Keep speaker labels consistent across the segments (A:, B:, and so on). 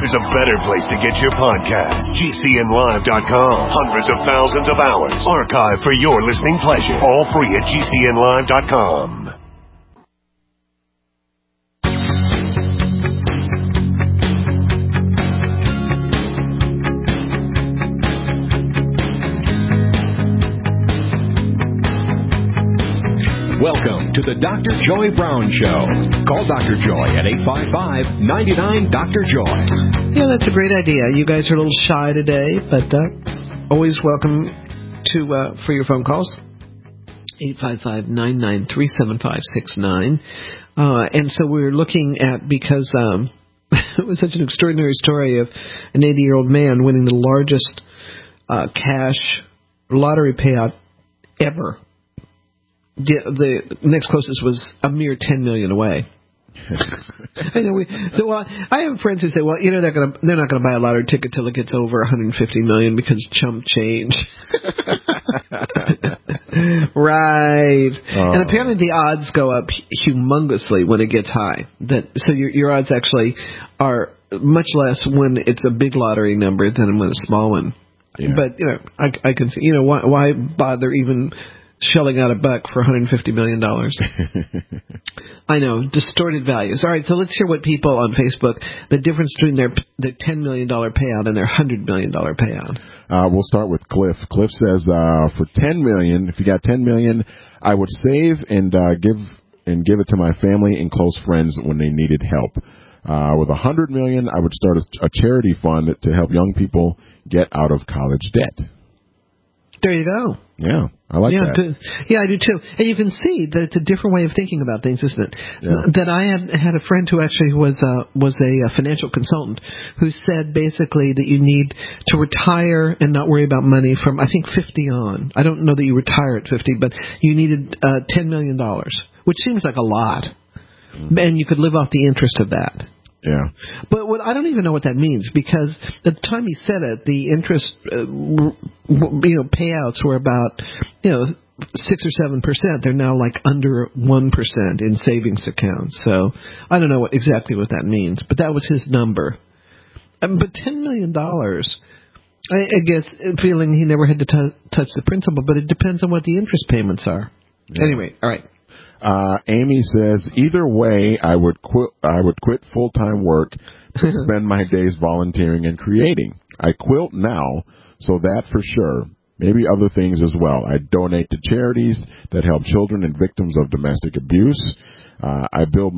A: there's a better place to get your podcast. GCNlive.com. Hundreds of thousands of hours archived for your listening pleasure. All free at GCNlive.com.
B: Welcome to the Dr. Joy Brown Show. Call Dr. Joy at 855-99-DR-JOY.
C: Yeah, that's a great idea. You guys are a little shy today, but always welcome to for your phone calls. 855-993-7569. And so we're looking at, because it was such an extraordinary story of an 80-year-old man winning the largest cash lottery payout ever. The next closest was a mere $10 million away. I know. I have friends who say, "Well, you know, they're not going to buy a lottery ticket till it gets over $150 million because chump change." Right. And apparently the odds go up humongously when it gets high. So your odds actually are much less when it's a big lottery number than when it's a small one. Yeah. But you know, I can see. You know, why bother even shelling out a buck for $150 million. I know, distorted values. All right, so let's hear what people on Facebook, the difference between their $10 million payout and their $100 million payout.
D: We'll start with Cliff. Cliff says, for $10 million, if you got $10 million, I would save and give it to my family and close friends when they needed help. With $100 million, I would start a charity fund to help young people get out of college debt.
C: There you go.
D: Yeah, I like that.
C: I do too. And you can see that it's a different way of thinking about things, isn't it? Yeah. That I had a friend who actually was a financial consultant who said basically that you need to retire and not worry about money from, I think, 50 on. I don't know that you retire at 50, but you needed $10 million, which seems like a lot. And you could live off the interest of that.
D: Yeah,
C: but I don't even know what that means, because at the time he said it, the interest, payouts were about, 6 or 7%. They're now like under 1% in savings accounts. So I don't know exactly what that means, but that was his number. But $10 million, I guess, feeling he never had to touch the principal, but it depends on what the interest payments are. Yeah. Anyway, all right.
D: Amy says, either way, I would quit full-time work to spend my days volunteering and creating. I quilt now, so that for sure. Maybe other things as well. I donate to charities that help children and victims of domestic abuse. I build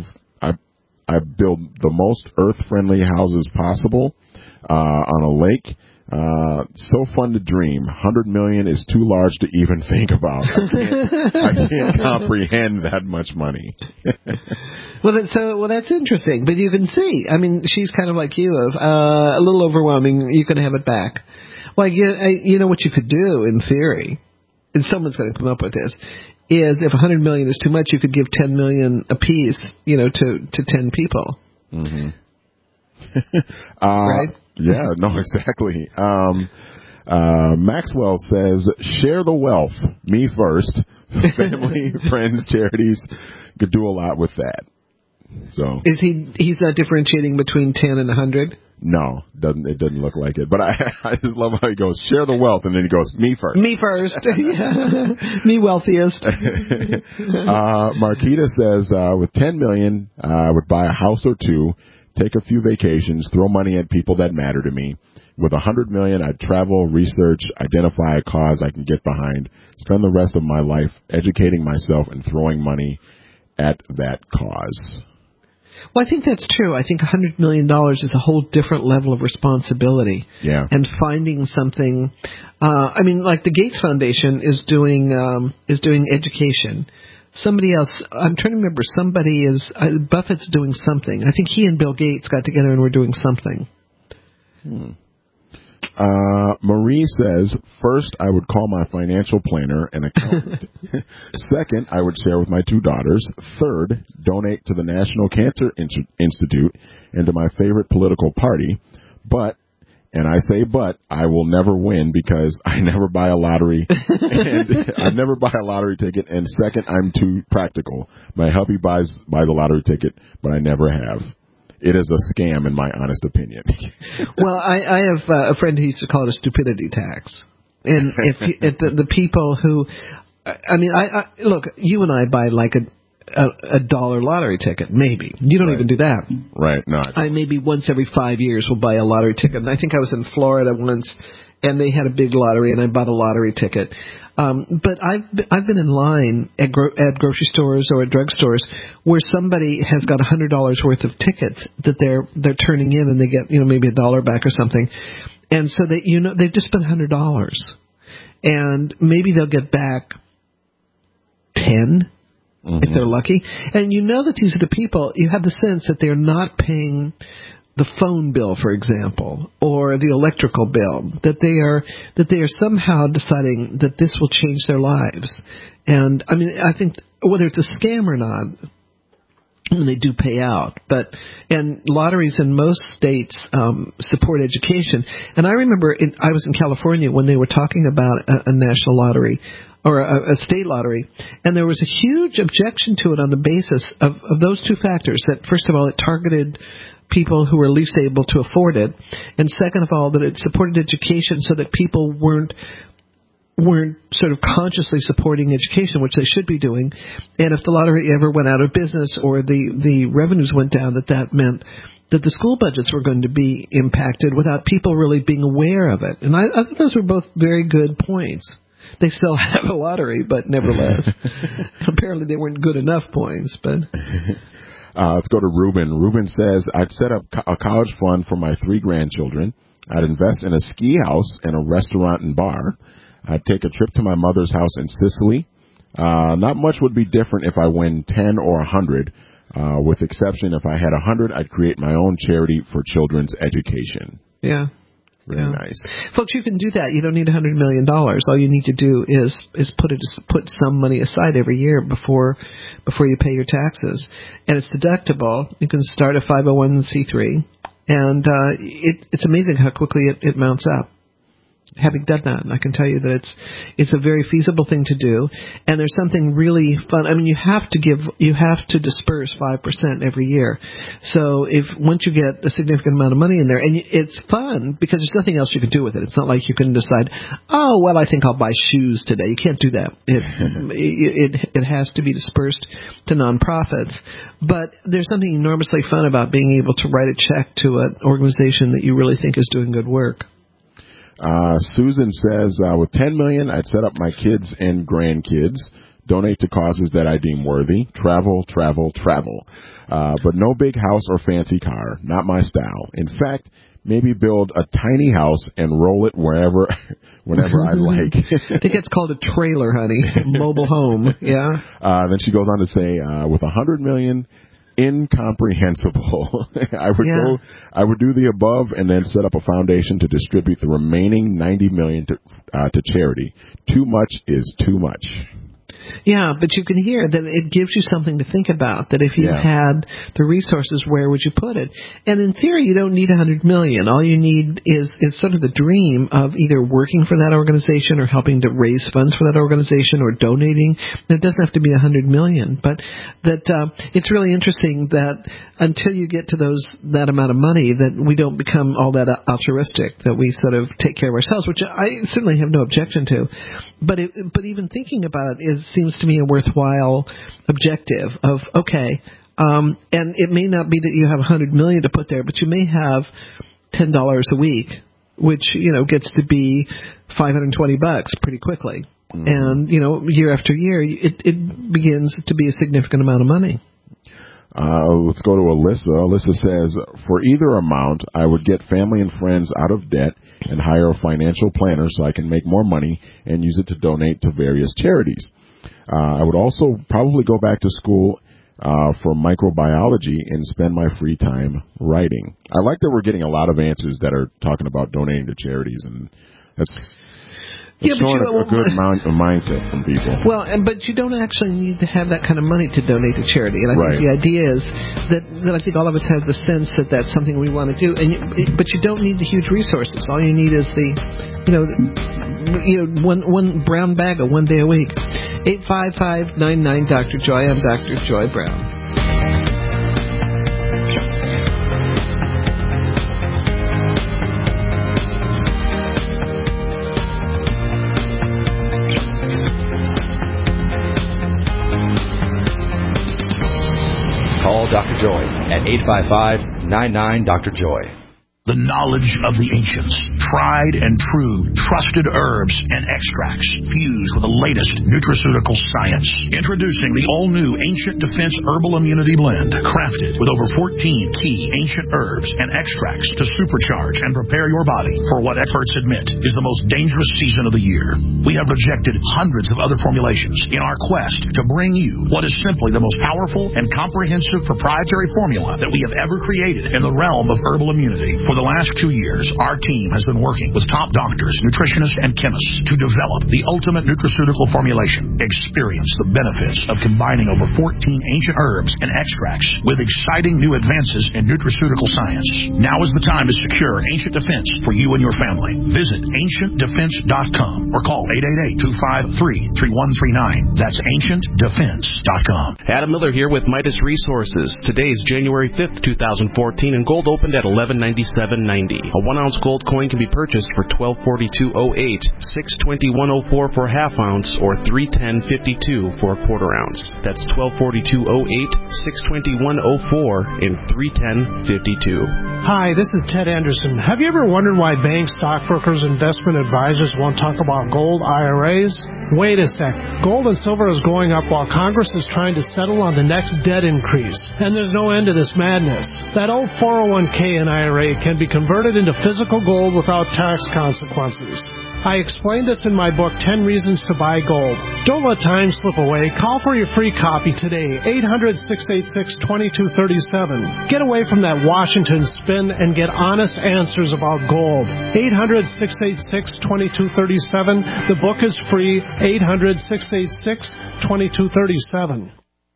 D: the most earth-friendly houses possible on a lake. So fun to dream. $100 million is too large to even think about. I can't comprehend that much money.
C: Well, that's interesting. But you can see, I mean, she's kind of like you, a little overwhelming. You can have it back. Like, you know what you could do in theory, and someone's going to come up with this, is if $100 million is too much, you could give $10 million apiece, to 10 people.
D: Mm-hmm.
C: Right?
D: Yeah, no, exactly. Maxwell says, share the wealth. Me first. Family, friends, charities could do a lot with that. So he's not differentiating between 10 and 100? No, it doesn't look like it. But I just love how he goes, share the wealth, and then he goes, me first.
C: Me first. Me wealthiest.
D: Marquita says, with $10 million, I would buy a house or two, take a few vacations, throw money at people that matter to me. With $100 million, I'd travel, research, identify a cause I can get behind, spend the rest of my life educating myself and throwing money at that cause.
C: Well, I think that's true. I think $100 million is a whole different level of responsibility.
D: Yeah.
C: And finding something, like the Gates Foundation is doing education. Somebody else, I'm trying to remember, Buffett's doing something. I think he and Bill Gates got together and were doing something.
D: Marie says, first, I would call my financial planner and accountant. Second, I would share with my two daughters. Third, donate to the National Cancer Institute and to my favorite political party. But I will never win because I never buy a lottery. And I never buy a lottery ticket. And second, I'm too practical. My hubby buys the lottery ticket, but I never have. it is a scam, in my honest opinion.
C: Well, I have a friend who used to call it a stupidity tax. And if the people who, I mean, I look, you and I buy like a dollar lottery ticket, maybe. You don't even do that.
D: Right, no.
C: I maybe once every 5 years will buy a lottery ticket. And I think I was in Florida once, and they had a big lottery, and I bought a lottery ticket. But I've been in line at grocery stores or at drugstores where somebody has got $100 worth of tickets that they're turning in, and they get maybe $1 back or something, and so they've just spent $100, and maybe they'll get back 10 if they're lucky, and that these are the people. You have the sense that they're not paying the phone bill, for example, or the electrical bill, that they are somehow deciding that this will change their lives. And I mean, I think whether it's a scam or not, they do pay out. And lotteries in most states support education. And I remember I was in California when they were talking about a national lottery or a state lottery, and there was a huge objection to it on the basis of those two factors. That first of all, it targeted people who were least able to afford it, and second of all, that it supported education so that people weren't sort of consciously supporting education, which they should be doing. And if the lottery ever went out of business or the revenues went down, that meant that the school budgets were going to be impacted without people really being aware of it. And I think those were both very good points. They still have a lottery, but nevertheless, apparently they weren't good enough points. But
D: let's go to Ruben. Ruben says, I'd set up a college fund for my 3 grandchildren. I'd invest in a ski house and a restaurant and bar. I'd take a trip to my mother's house in Sicily. Not much would be different if I win 10 or 100. With exception, if I had 100, I'd create my own charity for children's education.
C: Yeah.
D: Really nice.
C: Folks, you can do that. You don't need $100 million. All you need to do is put some money aside every year before you pay your taxes. And it's deductible. You can start a 501c3. And it's amazing how quickly it mounts up. Having done that, and I can tell you that it's a very feasible thing to do, and there's something really fun. I mean, you have to disperse 5% every year. So once you get a significant amount of money in there, and it's fun because there's nothing else you can do with it. It's not like you can decide, oh well, I think I'll buy shoes today. You can't do that. It has to be dispersed to nonprofits. But there's something enormously fun about being able to write a check to an organization that you really think is doing good work.
D: Susan says, with $10 million, I'd set up my kids and grandkids, donate to causes that I deem worthy, travel. But no big house or fancy car, not my style. In fact, maybe build a tiny house and roll it whenever I like.
C: I think it's called a trailer, honey. Mobile home, yeah.
D: Then she goes on to say, with $100 million, incomprehensible. I would do the above and then set up a foundation to distribute the remaining $90 million to charity. Too much is too much.
C: Yeah, but you can hear that it gives you something to think about, that if you had the resources, where would you put it? And in theory, you don't need $100 million. All you need is sort of the dream of either working for that organization or helping to raise funds for that organization or donating. It doesn't have to be $100 million, but that it's really interesting that until you get to that amount of money, that we don't become all that altruistic, that we sort of take care of ourselves, which I certainly have no objection to. But even thinking about it seems to me a worthwhile objective of, okay, and it may not be that you have $100 million to put there, but you may have $10 a week, which, gets to be $520 pretty quickly. Mm-hmm. And, year after year, it begins to be a significant amount of money.
D: Let's go to Alyssa. Alyssa says, for either amount, I would get family and friends out of debt and hire a financial planner so I can make more money and use it to donate to various charities. I would also probably go back to school for microbiology and spend my free time writing. I like that we're getting a lot of answers that are talking about donating to charities, and that's showing a good mindset from people.
C: Well, but you don't actually need to have that kind of money to donate to charity. And I think the idea is that I think all of us have the sense that that's something we want to do. But you don't need the huge resources. All you need is one brown bag of 1 day a week. 855-99 Dr. Joy. I'm Dr. Joy Brown.
B: 855-99-Dr. Joy.
E: The knowledge of the ancients, tried and true, trusted herbs and extracts fused with the latest nutraceutical science. Introducing the all-new Ancient Defense Herbal Immunity Blend, crafted with over 14 key ancient herbs and extracts to supercharge and prepare your body for what experts admit is the most dangerous season of the year. We have rejected hundreds of other formulations in our quest to bring you what is simply the most powerful and comprehensive proprietary formula that we have ever created in the realm of herbal immunity. For the last 2 years, our team has been working with top doctors, nutritionists, and chemists to develop the ultimate nutraceutical formulation. Experience the benefits of combining over 14 ancient herbs and extracts with exciting new advances in nutraceutical science. Now is the time to secure Ancient Defense for you and your family. Visit AncientDefense.com or call 888-253-3139. That's AncientDefense.com.
F: Adam Miller here with Midas Resources. Today is January 5th, 2014, and gold opened at $11.97.90. A 1-ounce gold coin can be purchased for $12.42.08, $621.04 for a half ounce, or $310.52 for a quarter ounce. That's $12.42.08, $621.04, and $310.52.
G: Hi, this is Ted Anderson. Have you ever wondered why banks, stockbrokers, investment advisors won't talk about gold IRAs? Wait a sec. Gold and silver is going up while Congress is trying to settle on the next debt increase. And there's no end to this madness. That old 401k and IRA can be converted into physical gold without tax consequences. I explained this in my book, 10 Reasons to Buy Gold. Don't let time slip away. Call for your free copy today, 800-686-2237. Get away from that Washington spin and get honest answers about gold. 800-686-2237. The book is free, 800-686-2237.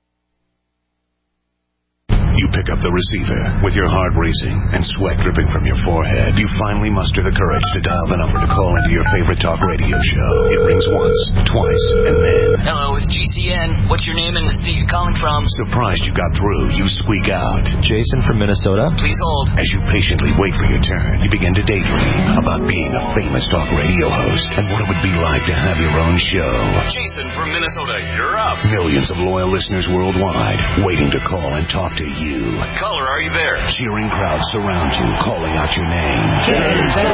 A: You pick up the receiver with your heart racing and sweat dripping from your forehead. You finally muster the courage to dial the number to call into your favorite talk radio show. It rings once, twice, and then...
H: Hello, it's GCN. What's your name and the state you're calling from?
A: Surprised you got through, you squeak out.
I: Jason from Minnesota.
H: Please hold.
A: As you patiently wait for your turn, you begin to daydream about being a famous talk radio host and what it would be like to have your own show.
H: Jason from Minnesota, you're up.
A: Millions of loyal listeners worldwide waiting to call and talk to you.
H: Caller, are you there?
A: Cheering crowds surround you, calling out your name.
H: Jason!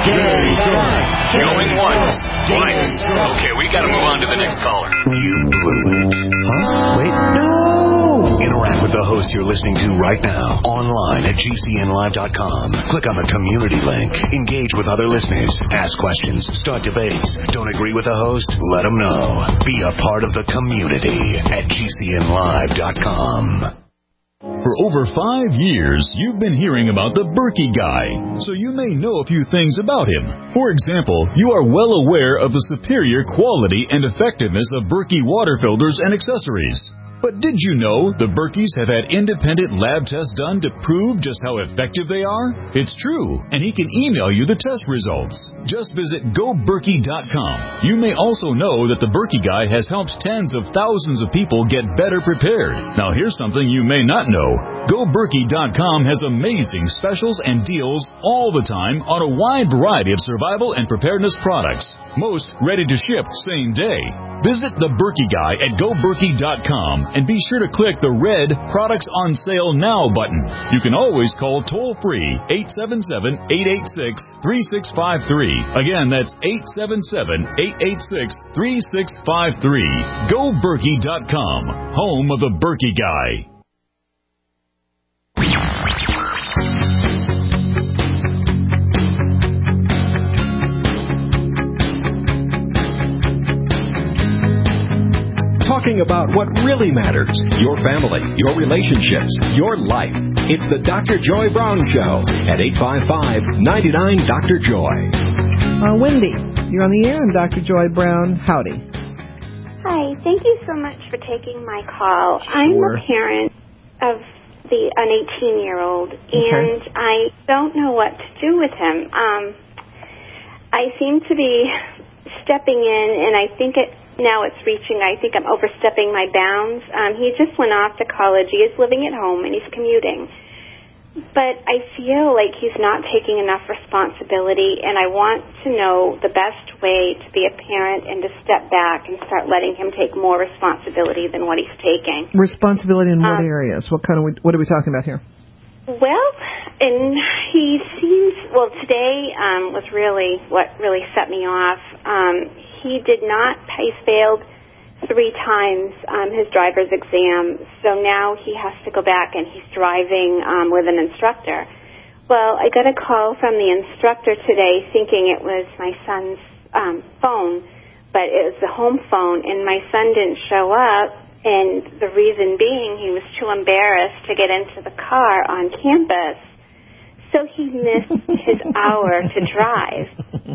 H: Going once, twice. Okay, we gotta move on to the next caller.
A: You blew it.
I: Huh? Wait, no!
A: Interact with the host you're listening to right now, online at GCNlive.com. Click on the community link. Engage with other listeners. Ask questions. Start debates. Don't agree with the host? Let them know. Be a part of the community at GCNlive.com.
J: For over 5 years, you've been hearing about the Berkey Guy, so you may know a few things about him. For example, you are well aware of the superior quality and effectiveness of Berkey water filters and accessories. But did you know the Berkeys have had independent lab tests done to prove just how effective they are? It's true, and he can email you the test results. Just visit GoBerkey.com. You may also know that the Berkey Guy has helped tens of thousands of people get better prepared. Now here's something you may not know. GoBerkey.com has amazing specials and deals all the time on a wide variety of survival and preparedness products. Most ready to ship same day. Visit the Berkey Guy at GoBerkey.com and be sure to click the red Products on Sale Now button. You can always call toll-free 877-886-3653. Again, that's 877-886-3653. GoBerkey.com, home of the Berkey Guy.
B: Talking about what really matters, your family, your relationships, your life. It's the Dr. Joy Brown Show at 855-99-Dr. Joy.
K: Wendy, you're on the air, and Dr. Joy Brown. Howdy.
L: Hi, thank you so much for taking my call.
K: Sure.
L: I'm a parent of an 18-year-old, and I don't know what to do with him. I seem to be stepping in, and I think I think I'm overstepping my bounds. He just went off to college. He is living at home, and he's commuting. But I feel like he's not taking enough responsibility, and I want to know the best way to be a parent and to step back and start letting him take more responsibility than what he's taking.
K: Responsibility in what areas? What are we talking about here?
L: Well, and he seems, today was really what really set me off. He failed 3 times his driver's exam, so now he has to go back and he's driving with an instructor. Well, I got a call from the instructor today thinking it was my son's phone, but it was the home phone, and my son didn't show up. And the reason being, he was too embarrassed to get into the car on campus, so he missed his hour to drive.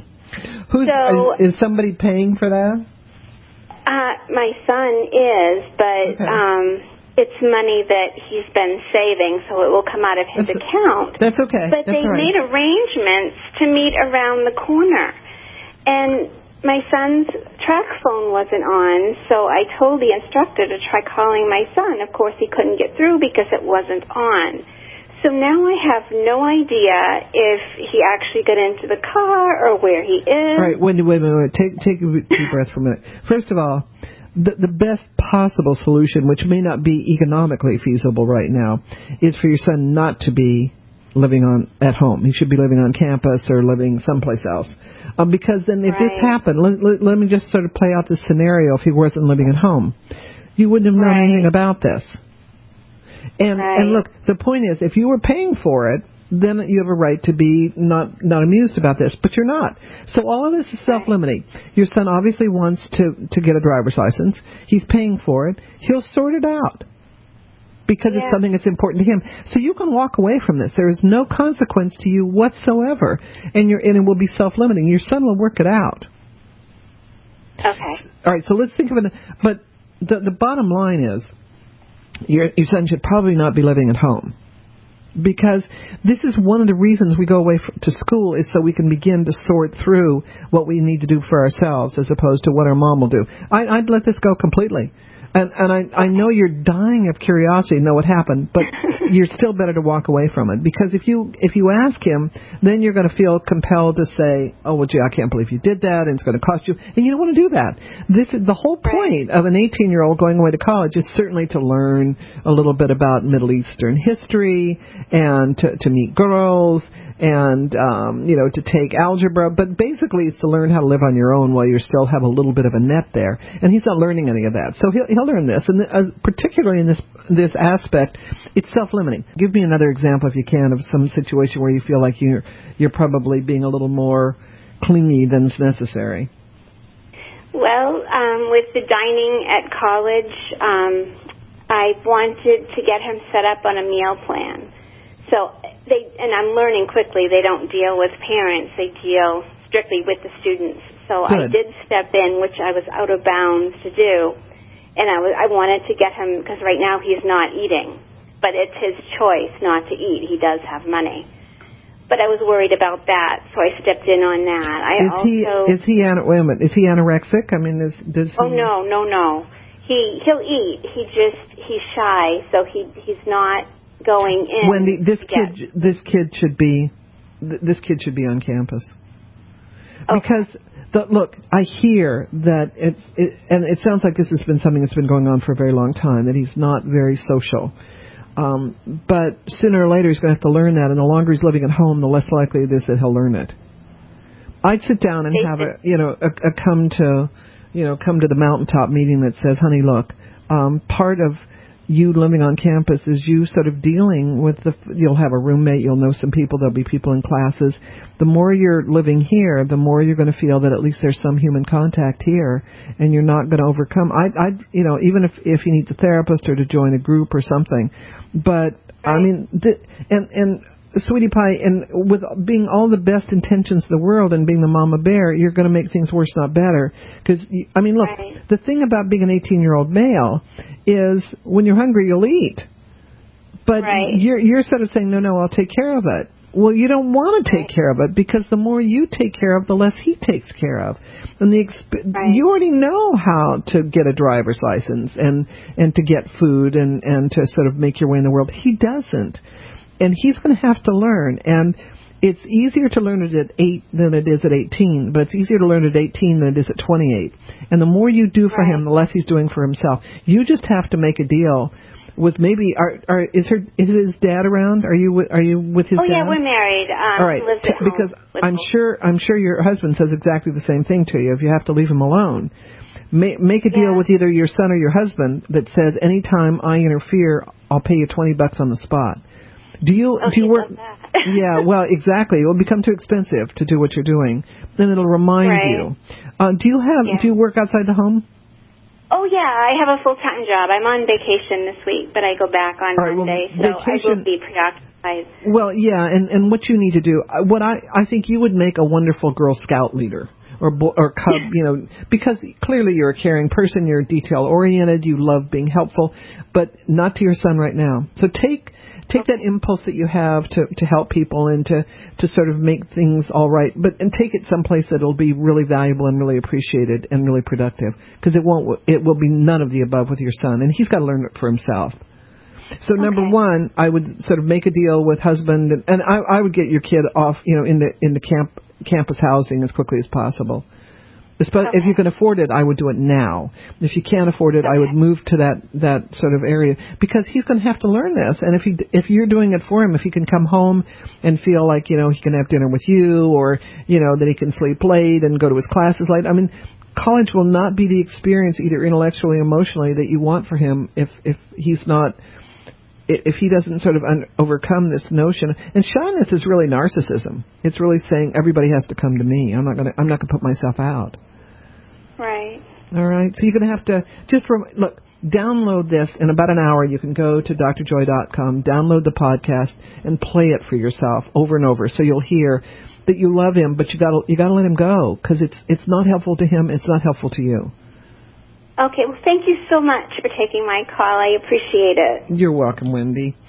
K: Is somebody paying for that?
L: My son is, but it's money that he's been saving, so it will come out of his account.
K: That's okay.
L: But they made arrangements to meet around the corner, and my son's track phone wasn't on, so I told the instructor to try calling my son. Of course, he couldn't get through because it wasn't on. So now I have no idea if he actually got into the car or where he is.
K: All right, wait a minute. Take a deep breath for a minute. First of all, the best possible solution, which may not be economically feasible right now, is for your son not to be living at home. He should be living on campus or living someplace else. Because then if this happened, let me just sort of play out this scenario. If he wasn't living at home, you wouldn't have known anything about this. And look, the point is, if you were paying for it, then you have a right to be not amused about this, but you're not. So all of this is self-limiting. Your son obviously wants to get a driver's license. He's paying for it. He'll sort it out, because it's something that's important to him. So you can walk away from this. There is no consequence to you whatsoever, and it will be self-limiting. Your son will work it out.
L: Okay.
K: All right, so let's think of it. But the bottom line is, your son should probably not be living at home, because this is one of the reasons we go away to school, is so we can begin to sort through what we need to do for ourselves as opposed to what our mom will do. I'd let this go completely. And I know you're dying of curiosity to know what happened, but you're still better to walk away from it, because if you ask him, then you're going to feel compelled to say, oh, well, gee, I can't believe you did that, and it's going to cost you, and you don't want to do that. This is the whole point of an 18-year-old going away to college, is certainly to learn a little bit about Middle Eastern history and to meet girls and to take algebra, but basically it's to learn how to live on your own while you still have a little bit of a net there. And he's not learning any of that, so he'll learn this. And particularly in this aspect, it's self-limiting. Give me another example, if you can, of some situation where you feel like you're probably being a little more clingy than's necessary.
L: Well, with the dining at college, I wanted to get him set up on a meal plan. So and I'm learning quickly, they don't deal with parents, they deal strictly with the students. So I did step in, which I was out of bounds to do, and I wanted to get him, because right now he's not eating, but it's his choice not to eat. He does have money. But I was worried about that, so I stepped in on that.
K: Is he anorexic? I mean, does he...
L: Oh, no. He'll eat. He's shy, so he's not going in.
K: Wendy, this kid should be on campus. Okay. Because look, I hear that and it sounds like this has been something that's been going on for a very long time, that he's not very social. But sooner or later he's going to have to learn that, and the longer he's living at home, the less likely it is that he'll learn it. I'd sit down and have a come to the mountaintop meeting that says, honey, look, part of you living on campus is you sort of dealing with you'll have a roommate, you'll know some people, there'll be people in classes. The more you're living here, the more you're going to feel that at least there's some human contact here, and you're not going to overcome. Even if he needs a therapist or to join a group or something. But I mean, and Sweetie Pie, and with being all the best intentions in the world and being the mama bear, you're going to make things worse, not better. Because, I mean, look, the thing about being an 18-year-old male is when you're hungry, you'll eat. But you're sort of saying, no, I'll take care of it. Well, you don't want to take care of it, because the more you take care of, the less he takes care of. And you already know how to get a driver's license and to get food and to sort of make your way in the world. He doesn't. And he's going to have to learn. And it's easier to learn it at 8 than it is at 18, but it's easier to learn at 18 than it is at 28. And the more you do for him, the less he's doing for himself. You just have to make a deal with maybe is his dad around? Are you with his dad?
L: Oh yeah, we're married.
K: All right, because I'm sure your husband says exactly the same thing to you. If you have to leave him alone, make a deal with either your son or your husband that says anytime I interfere, I'll pay you $20 on the spot. Do you work? Yeah, well, exactly. It will become too expensive to do what you're doing. Then it'll remind you. Do you work outside the home?
L: Oh, yeah, I have a full-time job. I'm on vacation this week, but I go back on Monday, so I will be preoccupied.
K: Well, yeah, and what you need to do, I think you would make a wonderful Girl Scout leader or Cub, because clearly you're a caring person, you're detail-oriented, you love being helpful, but not to your son right now. So take that impulse that you have to help people and to sort of make things all right, and take it someplace that'll be really valuable and really appreciated and really productive, because it will be none of the above with your son, and he's got to learn it for himself. So number one, I would sort of make a deal with husband, and I would get your kid off, into campus housing as quickly as possible. If you can afford it, I would do it now. If you can't afford it, I would move to that sort of area, because he's going to have to learn this. And if you're doing it for him, if he can come home and feel like, he can have dinner with you, or, that he can sleep late and go to his classes late. I mean, college will not be the experience either intellectually or emotionally that you want for him if he's not, if he doesn't sort of overcome this notion. And shyness is really narcissism. It's really saying everybody has to come to me. I'm not going to put myself out.
L: Right.
K: All right. So you're going to have to look, download this in about an hour. You can go to drjoy.com, download the podcast, and play it for yourself over and over. So you'll hear that you love him, but you got to let him go, because it's not helpful to him. It's not helpful to you.
L: Okay. Well, thank you so much for taking my call. I appreciate it.
K: You're welcome, Wendy.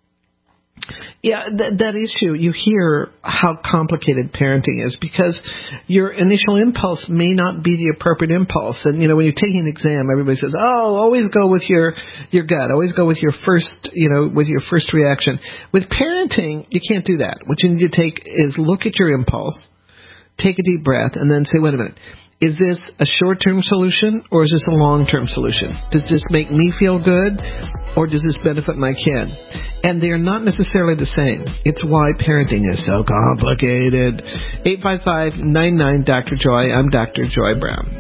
K: Yeah, that issue, you hear how complicated parenting is, because your initial impulse may not be the appropriate impulse. And, when you're taking an exam, everybody says, always go with your gut. Always go with your first, with your first reaction. With parenting, you can't do that. What you need to take is look at your impulse, take a deep breath, and then say, wait a minute. Is this a short-term solution, or is this a long-term solution? Does this make me feel good, or does this benefit my kid? And they are not necessarily the same. It's why parenting is so complicated. 855-99-Dr. Joy. I'm Dr. Joy Brown.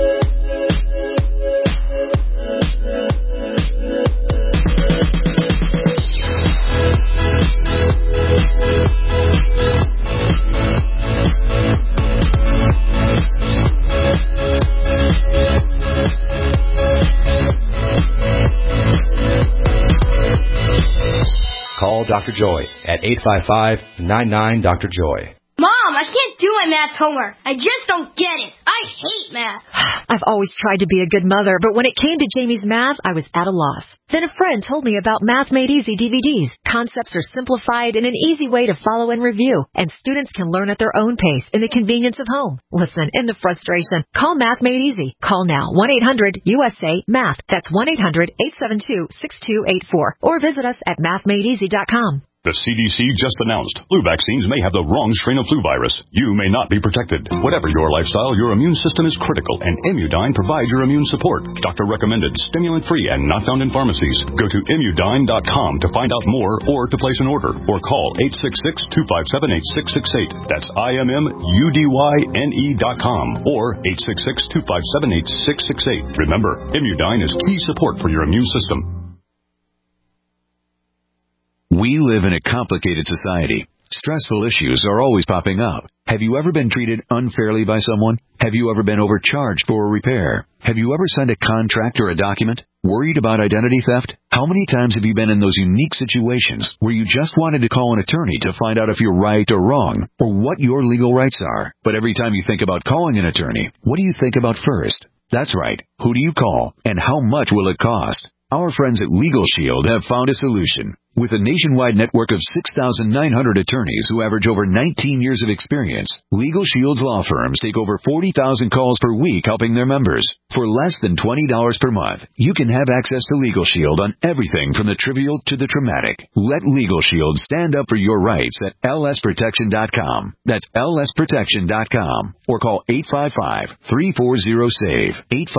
M: Call Dr. Joy at 855-99-Dr.
N: Mom, I can't do my math homework. I just don't get it. I hate math.
O: I've always tried to be a good mother, but when it came to Jamie's math, I was at a loss. Then a friend told me about Math Made Easy DVDs. Concepts are simplified in an easy way to follow and review, and students can learn at their own pace in the convenience of home. Listen, in the frustration, call Math Made Easy. Call now, 1-800-USA-MATH. That's 1-800-872-6284. Or visit us at mathmadeeasy.com.
P: The CDC just announced flu vaccines may have the wrong strain of flu virus. You may not be protected. Whatever your lifestyle, your immune system is critical, and Immudyne provides your immune support. Doctor-recommended, stimulant-free, and not found in pharmacies. Go to Immudyne.com to find out more or to place an order, or call 866-257-8668. That's IMMUDYNE.com or 866-257-8668. Remember, Immudyne is key support for your immune system.
Q: We live in a complicated society. Stressful issues are always popping up. Have you ever been treated unfairly by someone? Have you ever been overcharged for a repair? Have you ever signed a contract or a document? Worried about identity theft? How many times have you been in those unique situations where you just wanted to call an attorney to find out if you're right or wrong, or what your legal rights are? But every time you think about calling an attorney, what do you think about first? That's right. Who do you call, and how much will it cost? Our friends at Legal Shield have found a solution. With a nationwide network of 6,900 attorneys who average over 19 years of experience, Legal Shield's law firms take over 40,000 calls per week helping their members. For less than $20 per month, you can have access to Legal Shield on everything from the trivial to the traumatic. Let Legal Shield stand up for your rights at lsprotection.com. That's lsprotection.com. Or call 855-340-SAVE.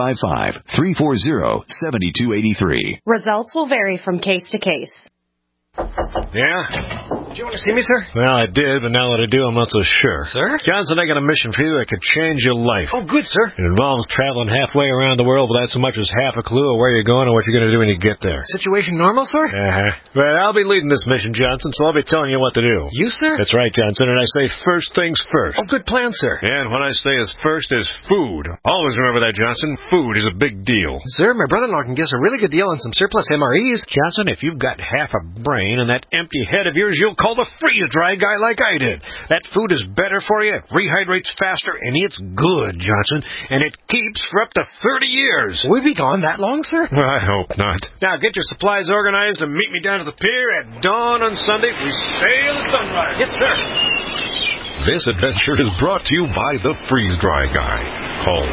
Q: 855-340-7283.
R: Results will vary from case to case.
S: Yeah? Did you want to see me, sir? Well, I did, but now that I do, I'm not so sure.
T: Sir?
S: Johnson, I got a mission for you that could change your life.
T: Oh, good, sir.
S: It involves traveling halfway around the world without so much as half a clue of where you're going or what you're going to do when you get there.
T: Situation normal, sir?
S: Well, I'll be leading this mission, Johnson, so I'll be telling you what to do.
T: You, sir?
S: That's right, Johnson, and I say first things first.
T: Oh, good plan, sir.
S: And what I say is first is food. Always remember that, Johnson. Food is a big deal.
T: Sir, my brother-in-law can get us a really good deal on some surplus MREs.
S: Johnson, if you've got half a brain and that empty head of yours, you'll call the freeze-dry guy like I did. That food is better for you, it rehydrates faster, and it's good, Johnson, and it keeps for up to 30 years.
T: Will we be gone that long, sir?
S: Well, I hope not. Now, get your supplies organized and meet me down to the pier at dawn on Sunday. We sail at sunrise.
T: Yes, sir.
U: This adventure is brought to you by the Freeze-Dry Guy. Call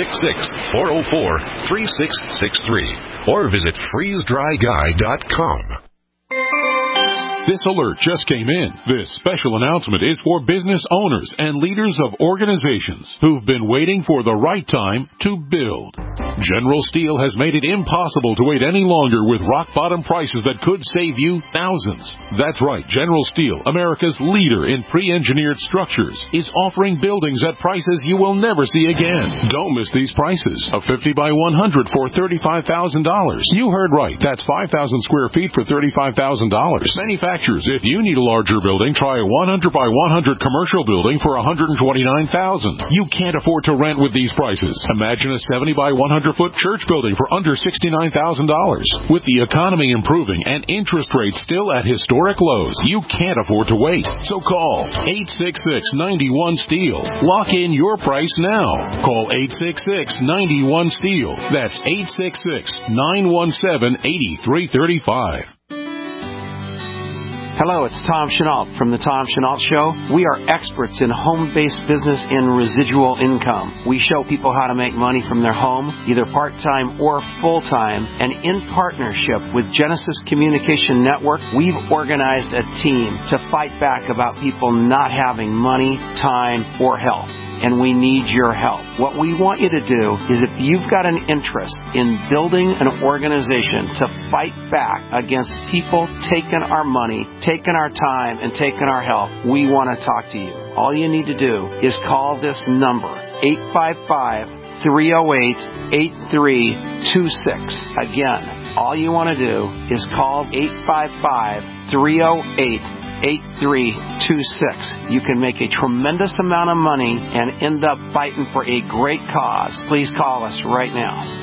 U: 866-404-3663 or visit freezedryguy.com.
V: This alert just came in. This special announcement is for business owners and leaders of organizations who've been waiting for the right time to build. General Steel has made it impossible to wait any longer with rock-bottom prices that could save you thousands. That's right, General Steel, America's leader in pre-engineered structures, is offering buildings at prices you will never see again. Don't miss these prices. A 50 by 100 for $35,000. You heard right. That's 5,000 square feet for $35,000. Manufacturers, if you need a larger building, try a 100 by 100 commercial building for $129,000. You can't afford to rent with these prices. Imagine a 70 by 100 foot church building for under $69,000. With the economy improving and interest rates still at historic lows, you can't afford to wait. So call 866-91-STEEL. Lock in your price now. Call 866-91-STEEL. That's 866-917-8335.
W: Hello, it's Tom Chenault from The Tom Chenault Show. We are experts in home-based business and residual income. We show people how to make money from their home, either part-time or full-time, and in partnership with Genesis Communication Network, we've organized a team to fight back about people not having money, time, or health. And we need your help. What we want you to do is if you've got an interest in building an organization to fight back against people taking our money, taking our time, and taking our health, we want to talk to you. All you need to do is call this number, 855-308-8326. Again, all you want to do is call 855-308-8326. You can make a tremendous amount of money and end up fighting for a great cause. Please call us right now.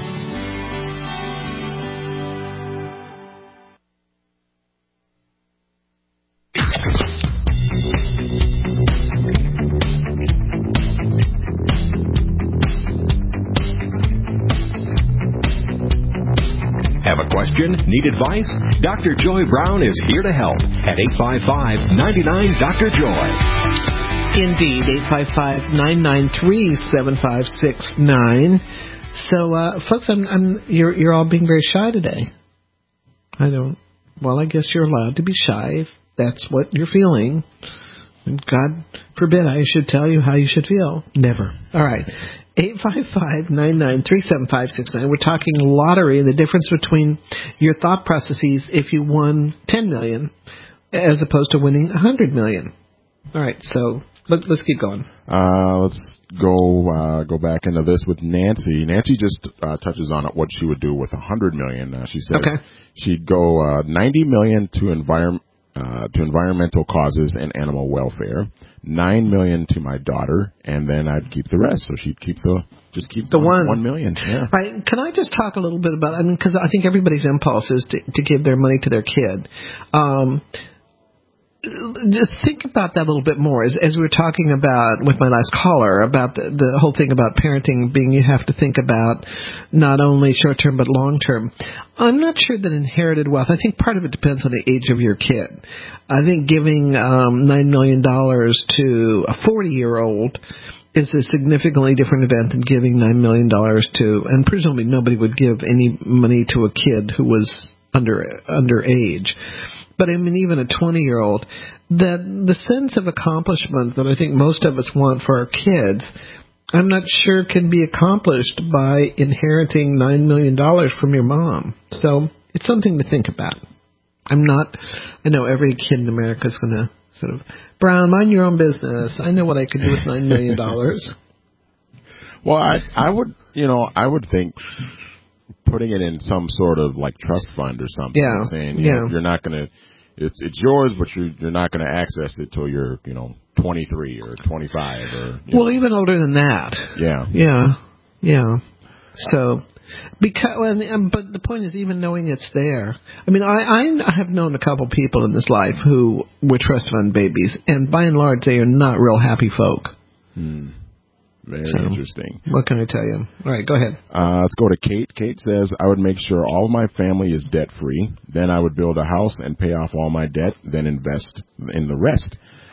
B: Have a question? Need advice? Dr. Joy Brown is here to help at 855-99-DR-JOY.
C: Indeed, 855-993-7569. So, folks, you're all being very shy today. I guess you're allowed to be shy if that's what you're feeling. And God forbid I should tell you how you should feel. Never. All right. 855-993-7569. We're talking lottery and the difference between your thought processes if you won $10 million as opposed to winning $100 million. All right, so let's keep going.
D: Let's go back into this with Nancy. Nancy just touches on what she would do with $100 million. She said she'd go $90 million to environmental causes and animal welfare, $9 million to my daughter, and then I'd keep the rest. So she'd keep the $1 million. Yeah.
C: Right. Can I just talk a little bit about? Because I think everybody's impulse is to give their money to their kid. just think about that a little bit more. As we were talking about with my last caller, about the whole thing about parenting being you have to think about not only short-term but long-term. I'm not sure that inherited wealth, I think part of it depends on the age of your kid. I think giving $9 million to a 40-year-old is a significantly different event than giving $9 million to, and presumably nobody would give any money to a kid who was underage. But I mean, even a 20-year-old, that the sense of accomplishment that I think most of us want for our kids, I'm not sure can be accomplished by inheriting $9 million from your mom. So it's something to think about. I know every kid in America is going to sort of, Brown, mind your own business. I know what I could do with $9 million.
D: Well, I would think putting it in some sort of like trust fund or something.
C: Yeah.
D: Saying, you're not going to, it's yours, but you're not going to access it till you're, 23 or 25 or.
C: Well, even older than that.
D: Yeah.
C: Yeah. So, but the point is, even knowing it's there. I mean, I have known a couple people in this life who were trust fund babies, and by and large, they are not real happy folk.
D: Very interesting.
C: What can I tell you? All right, go ahead.
D: Let's go to Kate. Kate says, I would make sure all of my family is debt-free. Then I would build a house and pay off all my debt, then invest in the rest.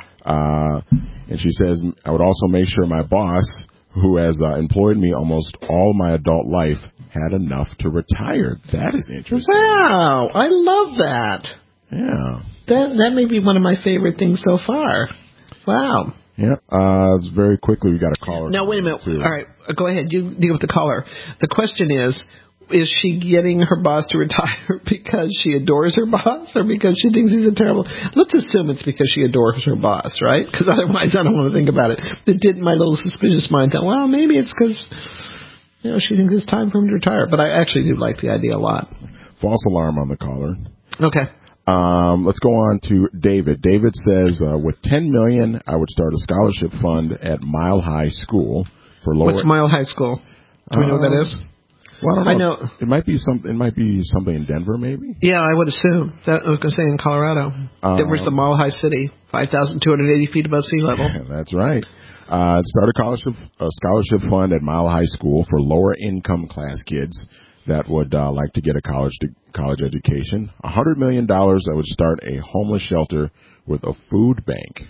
D: And she says, I would also make sure my boss, who has employed me almost all my adult life, had enough to retire. That is interesting.
C: Wow, I love that.
D: Yeah.
C: That may be one of my favorite things so far. Wow.
D: Yeah. Very quickly, we got a caller.
C: Now, wait a minute. All right. Go ahead. You deal with the caller. The question is she getting her boss to retire because she adores her boss or because she thinks he's a terrible... Let's assume it's because she adores her boss, right? Because otherwise I don't want to think about it. It did my little suspicious mind thought, well, maybe it's because she thinks it's time for him to retire. But I actually do like the idea a lot.
D: False alarm on the caller.
C: Okay.
D: Let's go on to David. David says, with $10 million, I would start a scholarship fund at Mile High School for lower.
C: What's Mile High School? Do we know what that is?
D: Well,
C: I know.
D: It might be something in Denver, maybe.
C: Yeah, I would assume that. I was going to say in Colorado. Denver's the Mile High city, 5,280 feet above sea level.
D: That's right. Start a scholarship fund at Mile High School for lower income class kids that would like to get a college education. $100 million, I would start a homeless shelter with a food bank.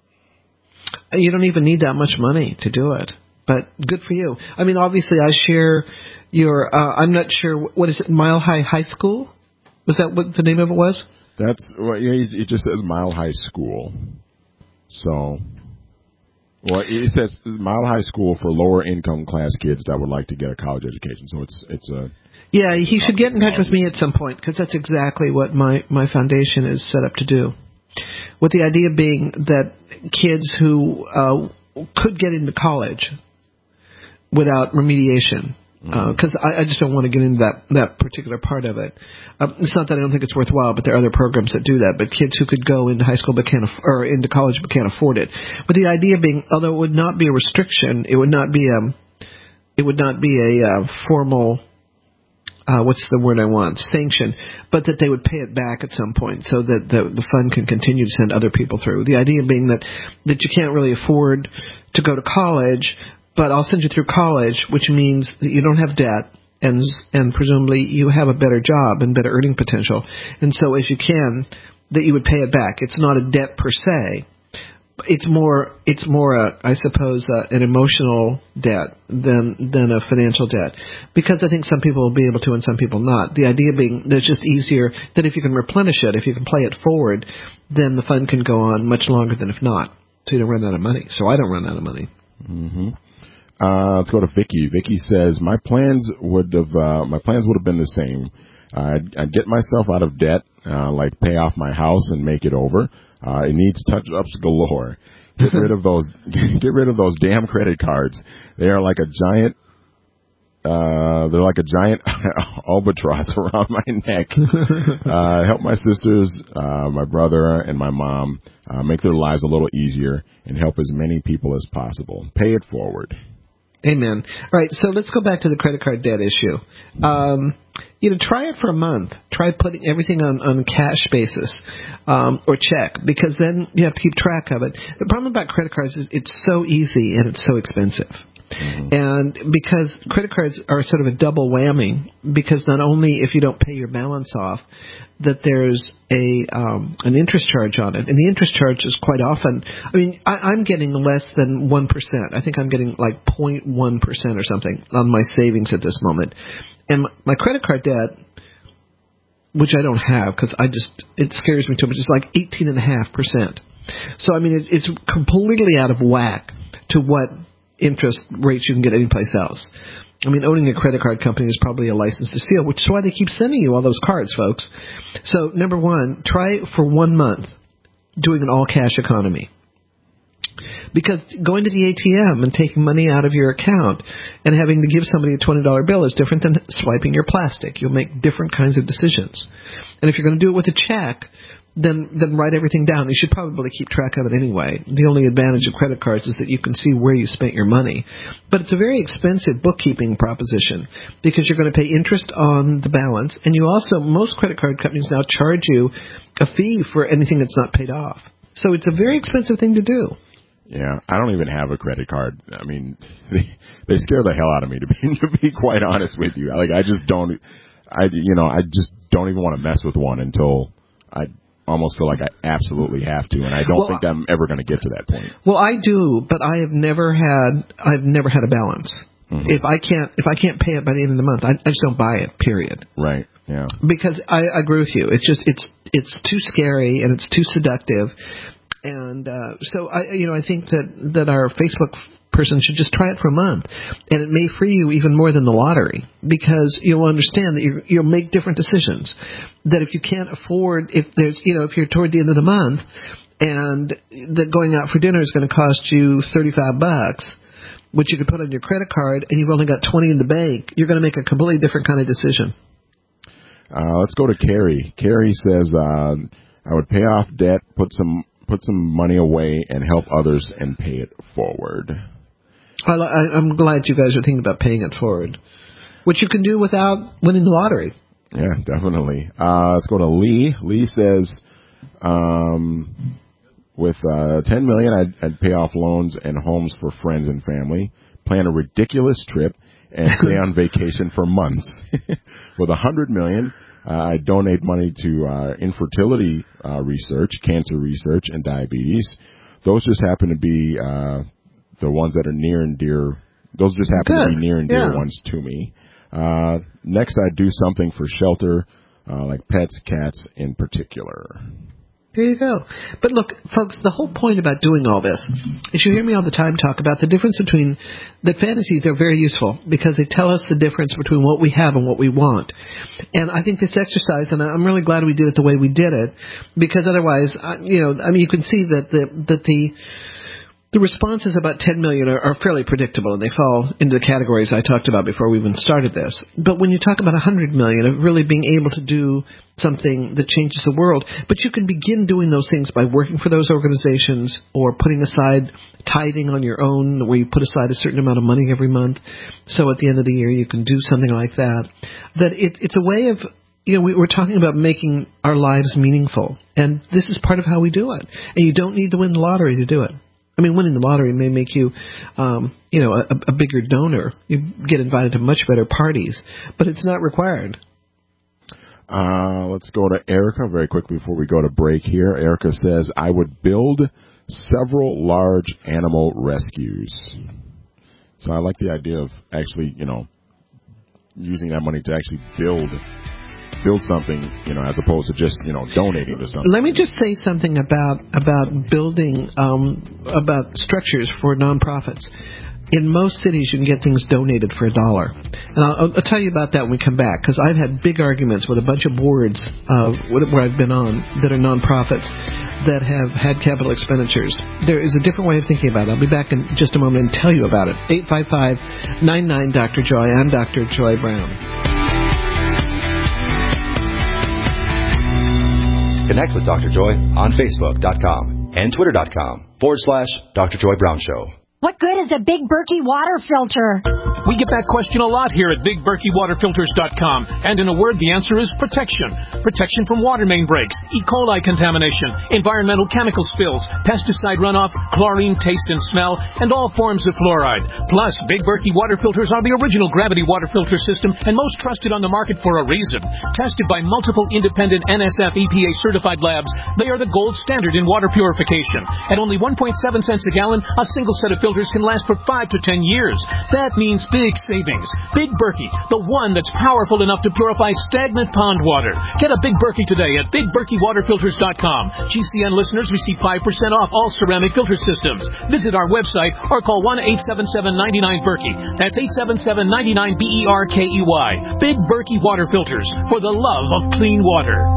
C: You don't even need that much money to do it, but good for you. I mean, obviously, I share your, I'm not sure, what is it, Mile High School? Was that what the name of it was?
D: That's, it just says Mile High School. So... Well, it says Mile High School for lower income class kids that would like to get a college education. So it's a... Yeah,
C: he should get in touch with me at some point because that's exactly what my foundation is set up to do. With the idea being that kids who could get into college without remediation, because I just don't want to get into that particular part of it. It's not that I don't think it's worthwhile, but there are other programs that do that. But kids who could go into high school or into college but can't afford it. But the idea being, although it would not be a restriction, it would not be a formal. What's the word I want? Sanction, but that they would pay it back at some point so that the fund can continue to send other people through. The idea being that you can't really afford to go to college, but I'll send you through college, which means that you don't have debt, and presumably you have a better job and better earning potential. And so as you can, that you would pay it back. It's not a debt per se. It's more I suppose, an emotional debt than a financial debt. Because I think some people will be able to and some people not. The idea being that it's just easier that if you can replenish it, if you can play it forward, then the fund can go on much longer than if not. So you don't run out of money. So I don't run out of money.
D: Mm-hmm. Let's go to Vicky. Vicky says, my plans would have been the same. I'd get myself out of debt, like pay off my house and make it over. It needs touch-ups galore. Get rid of those damn credit cards. They are like a giant albatross around my neck. Help my sisters, my brother, and my mom make their lives a little easier and help as many people as possible. Pay it forward.
C: Amen. All right, so let's go back to the credit card debt issue. Try it for a month. Try putting everything on cash basis or check, because then you have to keep track of it. The problem about credit cards is it's so easy and it's so expensive. Mm-hmm. And because credit cards are sort of a double whammy, because not only if you don't pay your balance off, that there's an interest charge on it, and the interest charge is quite often. I mean, I'm getting less than 1%. I think I'm getting like 0.1% or something on my savings at this moment, and my credit card debt, which I don't have because it scares me too much, is like 18.5%. So I mean, it's completely out of whack to what interest rates you can get anyplace else. I mean, owning a credit card company is probably a license to steal, which is why they keep sending you all those cards, folks. So, number one, try for 1 month doing an all-cash economy. Because going to the ATM and taking money out of your account and having to give somebody a $20 bill is different than swiping your plastic. You'll make different kinds of decisions. And if you're going to do it with a check, then write everything down. You should probably keep track of it anyway. The only advantage of credit cards is that you can see where you spent your money. But it's a very expensive bookkeeping proposition because you're going to pay interest on the balance, and most credit card companies now charge you a fee for anything that's not paid off. So it's a very expensive thing to do.
D: Yeah, I don't even have a credit card. I mean, they scare the hell out of me, to be quite honest with you. Like, I just don't even want to mess with one until I almost feel like I absolutely have to, and I don't think I'm ever going to get to that point.
C: Well, I do, but I've never had a balance. Mm-hmm. If I can't pay it by the end of the month, I just don't buy it. Period.
D: Right. Yeah.
C: Because I agree with you. It's too scary and it's too seductive, and so I think that our Facebook person should just try it for a month, and it may free you even more than the lottery, because you'll understand that you'll make different decisions. That if you can't afford, if you're toward the end of the month, and that going out for dinner is going to cost you $35, which you could put on your credit card, and you've only got $20 in the bank, you're going to make a completely different kind of decision.
D: Let's go to Carrie. Carrie says, I would pay off debt, put some money away, and help others and pay it forward.
C: I'm glad you guys are thinking about paying it forward, which you can do without winning the lottery.
D: Yeah, definitely. Let's go to Lee. Lee says, with $10 million, I'd pay off loans and homes for friends and family, plan a ridiculous trip, and stay on vacation for months. With $100 million, I donate money to infertility research, cancer research, and diabetes. Those just happen to be the ones that are near and dear. Those just happen to be near and dear ones to me. Next, I'd do something for shelter, like pets, cats in particular.
C: There you go. But look, folks, the whole point about doing all this is you hear me all the time talk about the difference between that fantasies are very useful because they tell us the difference between what we have and what we want. And I think this exercise, and I'm really glad we did it the way we did it, because otherwise, you can see that the responses about $10 million are fairly predictable, and they fall into the categories I talked about before we even started this. But when you talk about $100 million, of really being able to do something that changes the world, but you can begin doing those things by working for those organizations or putting aside tithing on your own, where you put aside a certain amount of money every month. So at the end of the year, you can do something like that. That it's a way of, we're talking about making our lives meaningful, and this is part of how we do it. And you don't need to win the lottery to do it. I mean, winning the lottery may make you, a bigger donor. You get invited to much better parties, but it's not required.
D: Let's go to Erica very quickly before we go to break here. Erica says, I would build several large animal rescues. So I like the idea of actually, using that money to actually build something, as opposed to just, donating to something.
C: Let me just say something about building, about structures for nonprofits. In most cities, you can get things donated for $1. And I'll tell you about that when we come back, because I've had big arguments with a bunch of boards where I've been on that are nonprofits that have had capital expenditures. There is a different way of thinking about it. I'll be back in just a moment and tell you about it. 855-99-Dr. Joy. I'm Dr. Joy Brown.
M: Connect with Dr. Joy on Facebook.com and Twitter.com/Dr. Joy Brown Show.
E: What good is a Big Berkey water filter?
F: We get that question a lot here at BigBerkeyWaterFilters.com. And in a word, the answer is protection. Protection from water main breaks, E. coli contamination, environmental chemical spills, pesticide runoff, chlorine taste and smell, and all forms of fluoride. Plus, Big Berkey water filters are the original gravity water filter system and most trusted on the market for a reason. Tested by multiple independent NSF EPA certified labs, they are the gold standard in water purification. At only 1.7 cents a gallon, a single set of filters can last for 5 to 10 years. That means big savings. Big Berkey, the one that's powerful enough to purify stagnant pond water. Get a Big Berkey today at BigBerkeyWaterFilters.com. GCN listeners receive 5% off all ceramic filter systems. Visit our website or call 1-877-99-BERKEY. That's 877-99-BERKEY. Big Berkey Water Filters, for the love of clean water.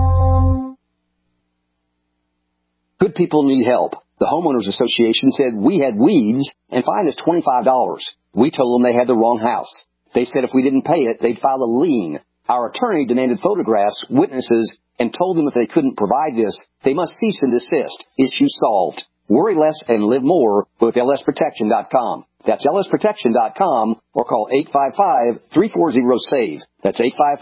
G: Good people need help. The Homeowners Association said we had weeds and fined us $25. We told them they had the wrong house. They said if we didn't pay it, they'd file a lien. Our attorney demanded photographs, witnesses, and told them if they couldn't provide this, they must cease and desist. Issue solved. Worry less and live more with lsprotection.com. That's lsprotection.com or call 855-340-SAVE. That's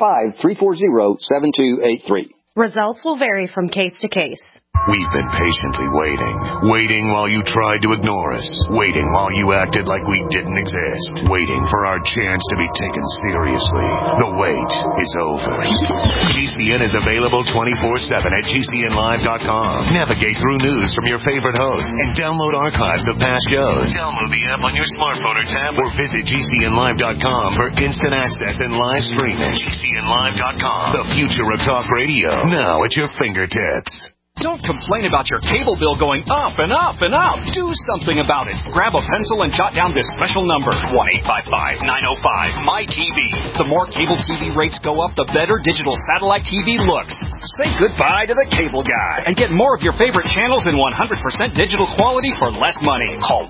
G: 855-340-7283.
R: Results will vary from case to case.
A: We've been patiently waiting while you tried to ignore us, waiting while you acted like we didn't exist, waiting for our chance to be taken seriously. The wait is over. GCN is available 24/7 at GCNlive.com. Navigate through news from your favorite hosts and download archives of past shows. Download the app on your smartphone or tab or visit GCNlive.com for instant access and live streaming. GCNlive.com, the future of talk radio, now at your fingertips.
X: Don't complain about your cable bill going up and up and up. Do something about it. Grab a pencil and jot down this special number, 1-855-905-MyTV. The more cable TV rates go up, the better digital satellite TV looks. Say goodbye to the cable guy and get more of your favorite channels in 100% digital quality for less money. Call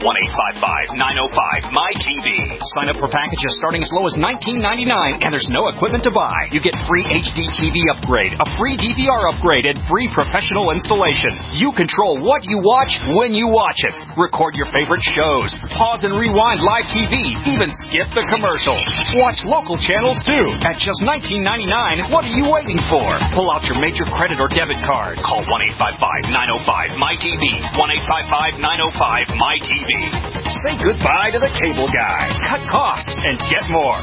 X: 1-855-905-MyTV. Sign up for packages starting as low as $19.99, and there's no equipment to buy. You get free HD TV upgrade, a free DVR upgrade, and free professional installation. You control what you watch when you watch it. Record your favorite shows. Pause and rewind live TV. Even skip the commercials. Watch local channels too. At just $19.99, what are you waiting for? Pull out your major credit or debit card. Call 1-855-905-MyTV. 1-855-905-MyTV. Say goodbye to the cable guy. Cut costs and get more.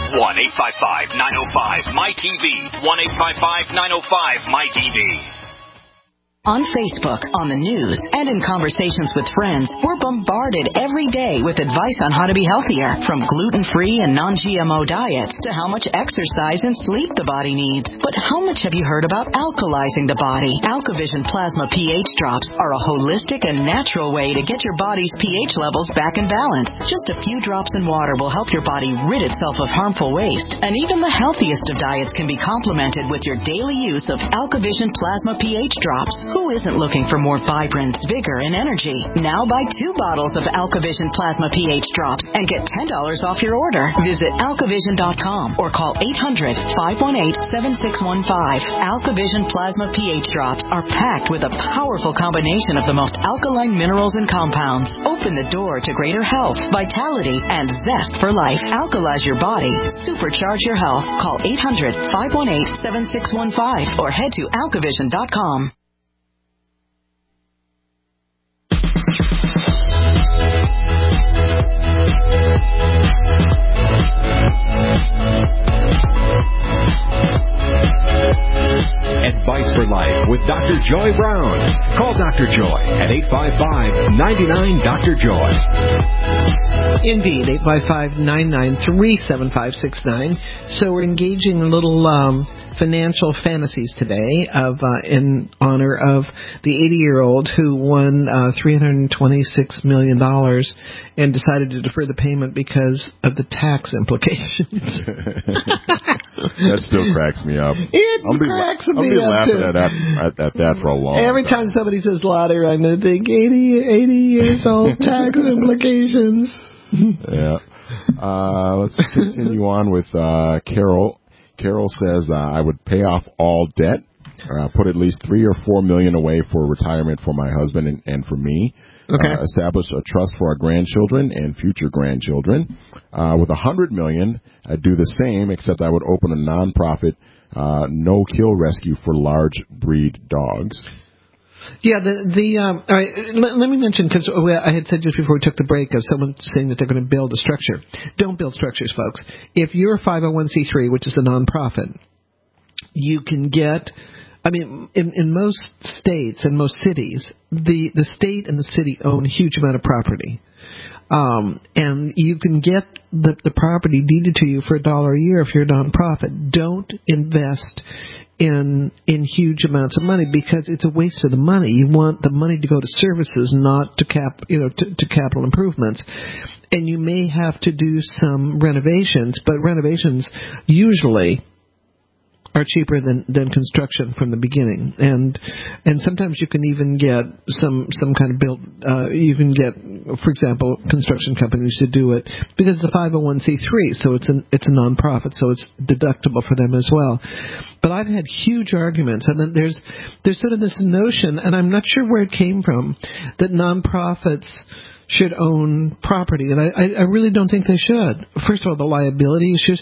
X: 1-855-905-MyTV. 1-855-905-MyTV.
Y: On Facebook, on the news, and in conversations with friends, we're bombarded every day with advice on how to be healthier, from gluten-free and non-GMO diets to how much exercise and sleep the body needs. But how much have you heard about alkalizing the body? AlkaVision Plasma pH drops are a holistic and natural way to get your body's pH levels back in balance. Just a few drops in water will help your body rid itself of harmful waste, and even the healthiest of diets can be complemented with your daily use of AlkaVision Plasma pH drops. Who isn't looking for more vibrance, vigor, and energy? Now buy 2 bottles of AlkaVision Plasma pH drops and get $10 off your order. Visit alkavision.com or call 800-518-7615. AlkaVision Plasma pH drops are packed with a powerful combination of the most alkaline minerals and compounds. Open the door to greater health, vitality, and zest for life. Alkalize your body. Supercharge your health. Call 800-518-7615 or head to alkavision.com.
B: Advice for Life with Dr. Joy Brown. Call Dr. Joy at 855-99-DR-JOY.
C: Indeed, 855-993-7569. So we're engaging a little financial fantasies today in honor of the 80-year-old who won $326 million and decided to defer the payment because of the tax implications.
D: That still cracks me up.
C: I'll be
D: laughing at that for a long
C: Every time somebody says lottery, I'm going to think 80 years old tax implications.
D: Yeah. Let's continue on with Carol. Carol says, I would pay off all debt, put at least $3 or $4 million away for retirement for my husband and for me. Establish a trust for our grandchildren and future grandchildren. With $100 million, I'd do the same, except I would open a nonprofit no-kill rescue for large breed dogs.
C: Yeah, all right, let me mention, because I had said just before we took the break of someone saying that they're going to build a structure. Don't build structures, folks. If you're a 501c3, which is a nonprofit, you can get, I mean, in most states and most cities, the state and the city own a huge amount of property. And you can get the property deeded to you for $1 a year if you're a nonprofit. Don't invest in huge amounts of money, because it's a waste of the money. You want the money to go to services, not to capital improvements. And you may have to do some renovations, but renovations usually are cheaper than construction from the beginning, and sometimes you can even get some kind of built. You can get, for example, construction companies to do it because it's a 501c3, so it's a nonprofit, so it's deductible for them as well. But I've had huge arguments, and then there's sort of this notion, and I'm not sure where it came from, that nonprofits should own property, and I really don't think they should. First of all, the liability issues.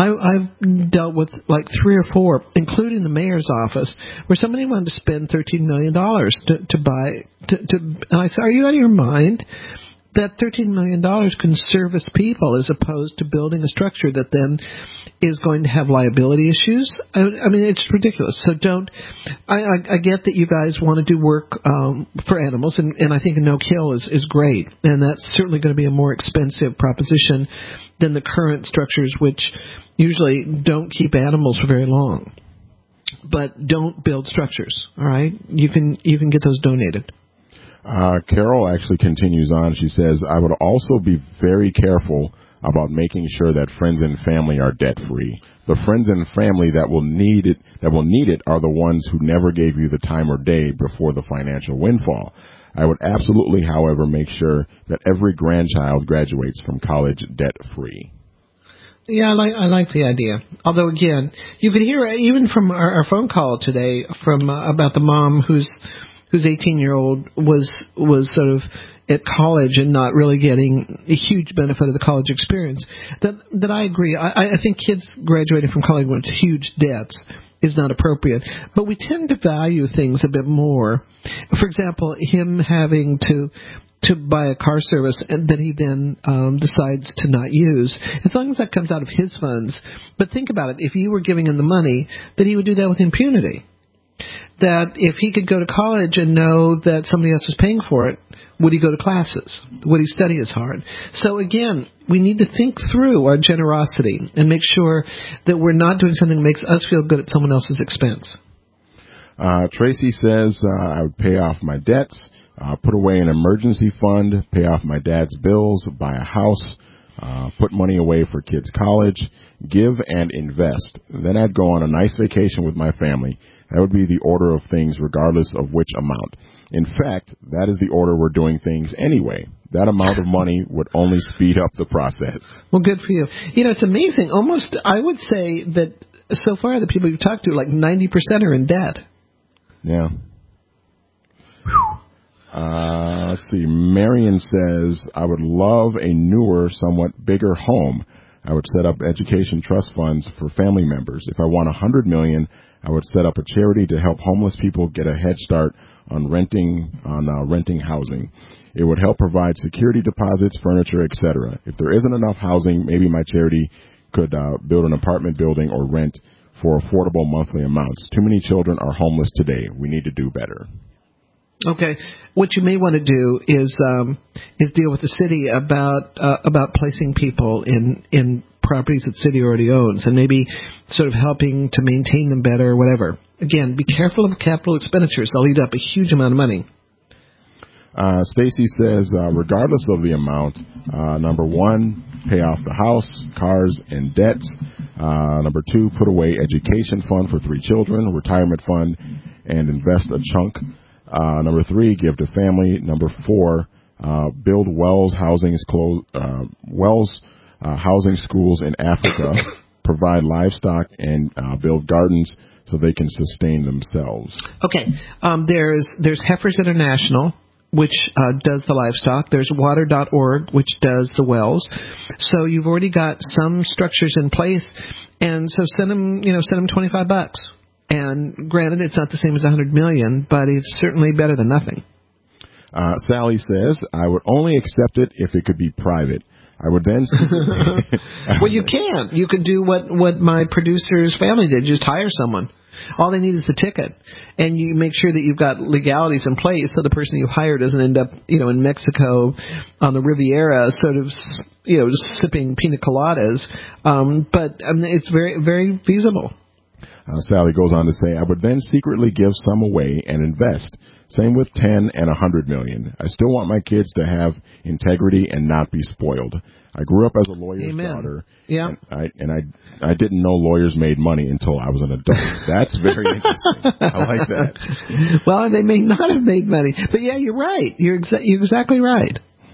C: I've dealt with like 3 or 4, including the mayor's office, where somebody wanted to spend $13 million to buy. And I said, "Are you out of your mind? That $13 million can service people as opposed to building a structure that then is going to have liability issues." I mean, it's ridiculous. So don't. I get that you guys want to do work for animals, and I think a no-kill is great, and that's certainly going to be a more expensive proposition than the current structures, which usually don't keep animals for very long. But don't build structures. All right, you can get those donated.
D: Carol actually continues on. She says, "I would also be very careful about making sure that friends and family are debt-free. The friends and family that will need it are the ones who never gave you the time or day before the financial windfall. I would absolutely, however, make sure that every grandchild graduates from college debt-free."
C: Yeah, I like the idea. Although, again, you could hear even from our phone call today from about the mom whose 18-year-old was sort of at college and not really getting a huge benefit of the college experience. That I agree. I think kids graduating from college with huge debts is not appropriate. But we tend to value things a bit more. For example, him having to buy a car service and that he then decides to not use, as long as that comes out of his funds. But think about it. If you were giving him the money, that he would do that with impunity. That if he could go to college and know that somebody else was paying for it, would he go to classes? Would he study as hard? So again, we need to think through our generosity and make sure that we're not doing something that makes us feel good at someone else's expense.
D: Tracy says, "I would pay off my debts, put away an emergency fund, pay off my dad's bills, buy a house, put money away for kids' college, give and invest. Then I'd go on a nice vacation with my family. That would be the order of things regardless of which amount. In fact, that is the order we're doing things anyway. That amount of money would only speed up the process."
C: Well, good for you. You know, it's amazing. Almost, I would say that so far the people you've talked to, like 90% are in debt.
D: Yeah. Let's see. Marion says, "I would love a newer, somewhat bigger home. I would set up education trust funds for family members. If I won $100 million, I would set up a charity to help homeless people get a head start on renting housing. It would help provide security deposits, furniture, etc. If there isn't enough housing, maybe my charity could build an apartment building or rent for affordable monthly amounts. Too many children are homeless today. We need to do better."
C: Okay, what you may want to do is deal with the city about placing people in properties that the city already owns, and maybe sort of helping to maintain them better or whatever. Again, be careful of capital expenditures; they'll eat up a huge amount of money.
D: Stacy says, regardless of the amount, number 1, pay off the house, cars, and debts. Number 2, put away education fund for 3 children, retirement fund, and invest a chunk. Number 3, give to family. Number 4, build Wells housing schools in Africa, provide livestock, and build gardens so they can sustain themselves.
C: Okay, there's Heifers International, which does the livestock. There's water.org, which does the wells. So you've already got some structures in place, and so send them $25. And granted, it's not the same as $100 million, but it's certainly better than nothing.
D: Sally says, I would only accept it if it could be private. I would then...
C: Well, you can. You could do what my producer's family did, just hire someone. All they need is the ticket. And you make sure that you've got legalities in place so the person you hire doesn't end up, in Mexico on the Riviera sort of, just sipping pina coladas. But it's very, very feasible.
D: Sally goes on to say, I would then secretly give some away and invest. Same with 10 and 100 million. I still want my kids to have integrity and not be spoiled. I grew up as a lawyer's daughter.
C: Yeah.
D: And I didn't know lawyers made money until I was an adult. That's very interesting. I like that.
C: Well, they may not have made money, but yeah, you're right. You're exactly right.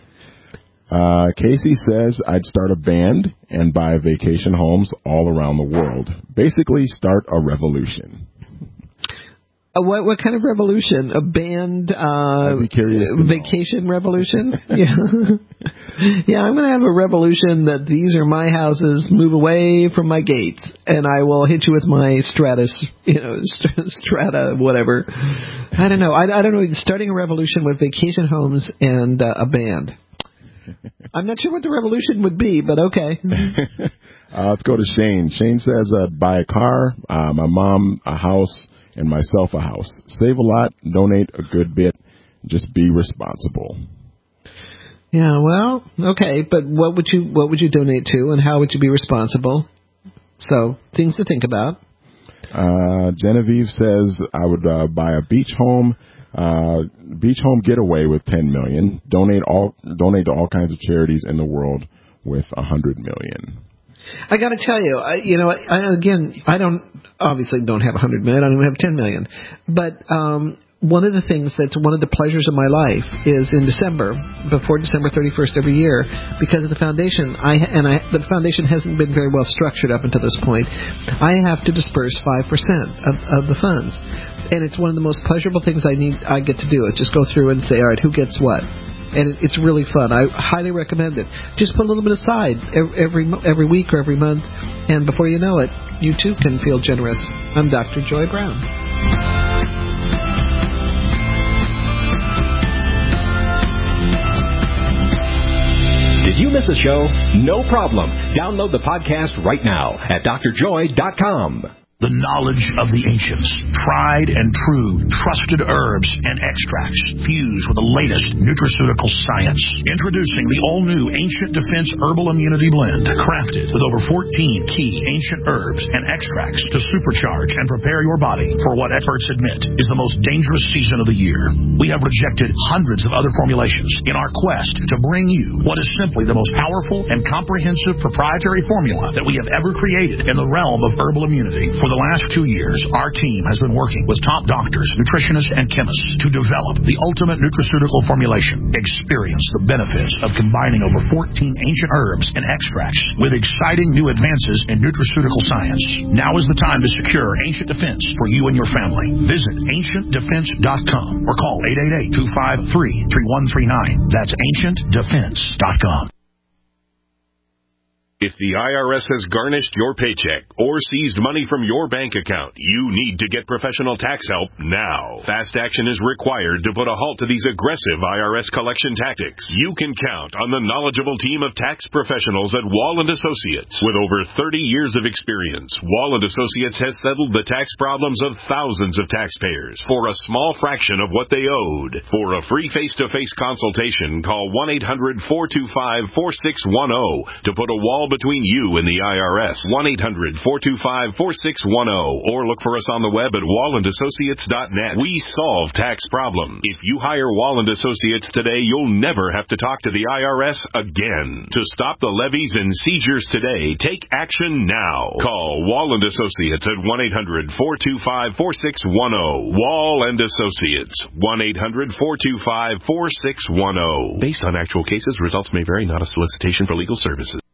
D: Casey says I'd start a band and buy vacation homes all around the world. Basically, start a revolution.
C: What kind of revolution? A band
D: I'd be curious to
C: vacation know. Revolution? Yeah. Yeah, I'm going to have a revolution that these are my houses, move away from my gates, and I will hit you with my strata, whatever. I don't know. I don't know. Starting a revolution with vacation homes and a band. I'm not sure what the revolution would be, but okay.
D: Let's go to Shane. Shane says, buy a car, my mom a house, and myself a house. Save a lot, donate a good bit, just be responsible.
C: Yeah, well, okay, but what would you donate to, and how would you be responsible? So, things to think about.
D: Genevieve says, I would buy a beach home getaway with $10 million. Donate to all kinds of charities in the world with $100 million.
C: I got to tell you, I obviously don't have $100 million. I don't even have $10 million. But one of the things that's one of the pleasures of my life is in December, before December 31st every year, because of the foundation. The foundation hasn't been very well structured up until this point. I have to disperse 5% of the funds. And it's one of the most pleasurable things I get to do. Is just go through and say, all right, who gets what? And it's really fun. I highly recommend it. Just put a little bit aside every week or every month, and before you know it, you too can feel generous. I'm Dr. Joy Brown.
B: Did you miss a show? No problem. Download the podcast right now at drjoy.com.
A: The knowledge of the ancients, tried and true, trusted herbs and extracts fused with the latest nutraceutical science. Introducing the all-new Ancient Defense Herbal Immunity Blend, crafted with over 14 key ancient herbs and extracts to supercharge and prepare your body for what experts admit is the most dangerous season of the year. We have rejected hundreds of other formulations in our quest to bring you what is simply the most powerful and comprehensive proprietary formula that we have ever created in the realm of herbal immunity. For the last 2 years, our team has been working with top doctors, nutritionists, and chemists to develop the ultimate nutraceutical formulation. Experience the benefits of combining over 14 ancient herbs and extracts with exciting new advances in nutraceutical science. Now is the time to secure Ancient Defense for you and your family. Visit AncientDefense.com or call 888-253-3139. That's AncientDefense.com.
U: If the IRS has garnished your paycheck or seized money from your bank account, you need to get professional tax help now. Fast action is required to put a halt to these aggressive IRS collection tactics. You can count on the knowledgeable team of tax professionals at Wall & Associates. With over 30 years of experience, Wall & Associates has settled the tax problems of thousands of taxpayers for a small fraction of what they owed. For a free face-to-face consultation, call 1-800-425-4610 to put a wall between you and the IRS. 1-800-425-4610 or look for us on the web at wallandassociates.net. We solve tax problems. If you hire Wall & Associates today, you'll never have to talk to the IRS again. To stop the levies and seizures today, take action now. Call Wall & Associates at 1-800-425-4610. Wall & Associates. 1-800-425-4610. Based on actual cases, results may vary, not a solicitation for legal services.